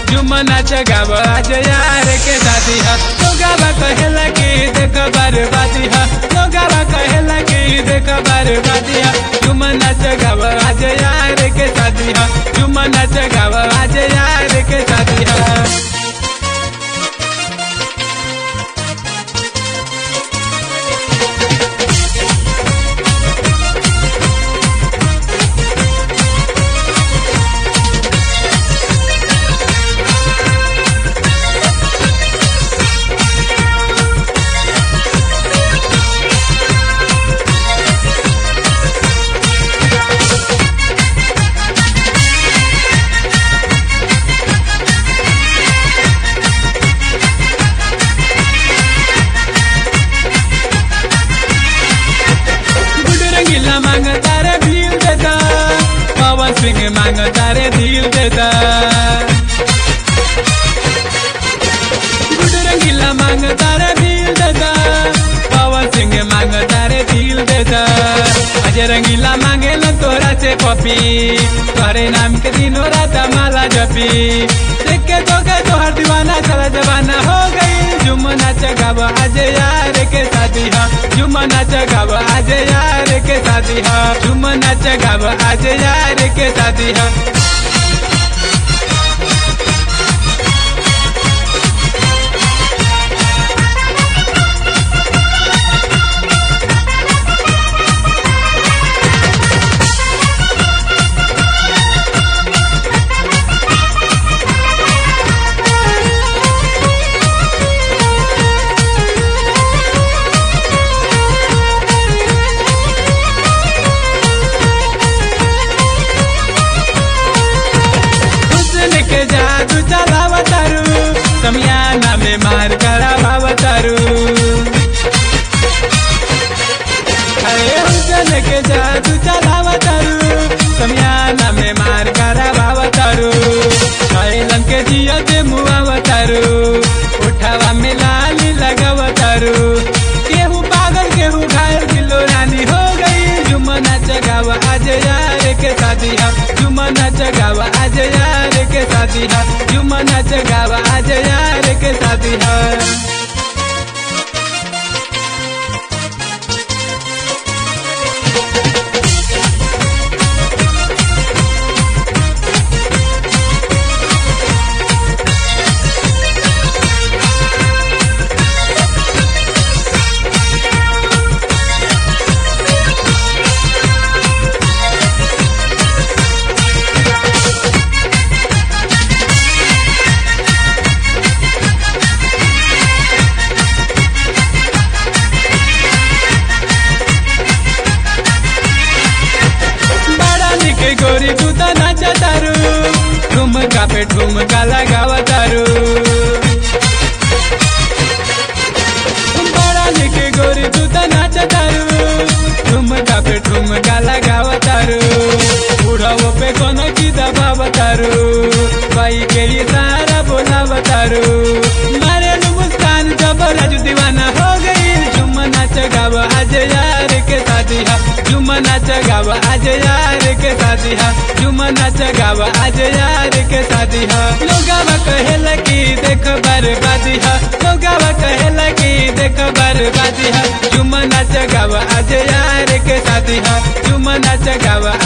झूम नाच गाव आज यार के शादी है। लोगावा कहेला कि देख बर्बादी है, लोगावा कहेला कि देख बर्बादी है। झूम नाच गाव आज यार के शादी है, झूम नाच गाव आज यार के शादी है। मांगता रे भील देता, पवन सिंह मांगता रे दिल देता। गुड रंगीला मांगता रे भील देता, पवन सिंह मांगता रे दिल देता। अजय रंगीला मांगे न तोरा से पपी, तोरे नाम के दिनों रात माला जपी। देख के तोहर दीवाना चला जवाना हो गई। झूम नाच गाव आज यार के शादी है, झूम नाच गाव आज यार के शादी है, झूम नाच गाव आज यार के शादी है। जादू चलावतारू समियाना में मार करावतारू। अरे हुसन के जादू चलावतारू समियाना में मार करावतारू। कैलन के जिया दे मुआवतारू, उठावा में लाली लगावतारू। केहू पागल केहू घायल दिलो रानी हो गई। झूम नाच गाव आज यार के शादी है, झूम नाच गाव आज यार के शादी है, झूम नाच गाव आज यार के शादी है। गोरी तू तो नाचतारू, ठुमका पे ठुमका लगावतारू। बड़ा निके गोरी तू तो नाचतारू, ठुमका पे ठुमका लगावतारू। बुढ़ाओ पे कोनो की दबावतारू, भाई के इशारा बोलावतारू। मारे मुस्कान जब राजू दीवाना हो गई। झूम नाच गाव आज यार के शादी है, झूम नाच गाव आज यार के शादी है, झूम नाच गाव आज यार के शादी है। लोगावा कहेला कि देख बर्बादी है, लोगावा कहेला कि देख बर्बादी है। झूम नाच गाव आज यार के शादी है, झूम नाच गाव